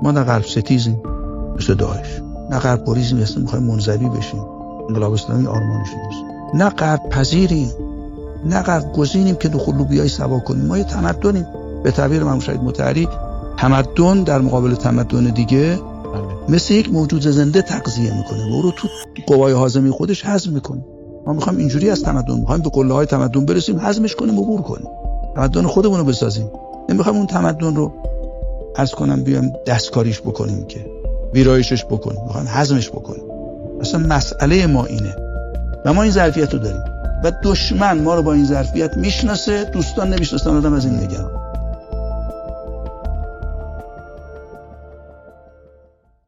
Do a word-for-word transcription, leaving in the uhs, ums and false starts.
ما نه غرب ستیزیم مثل داعش، نه غرب پریزیم مثل میخوایم منزوی بشیم، انقلاب اسلامی آرمانشون نیست، نه غرب پذیریم، نه غرب گزینیم که دخول لوبیای سوا کنیم. ما یه تمدنیم به تعبیر امام شهید مطهری. تمدن در مقابل تمدن دیگه مثل یک موجود زنده تغذیه میکنه و او رو تو قوای هاضمه خودش هضم میکنه. ما میخوایم اینجوری از تمدن، میخوایم به قله های تمدن برسیم، هضمش کنیم، عبور کنیم، تمدن خودمون رو بسازیم. نمیخوایم اون تمدن رو عرض کنم بیام دستکاریش بکنیم که ویرایشش بکنیم، میخوایم هضمش بکنیم. اصلا مسئله ما اینه و ما این ظرفیت رو داریم و دشمن ما رو با این ظرفیت میشناسه. دوستان نمیشناسن، آدم از این نگران.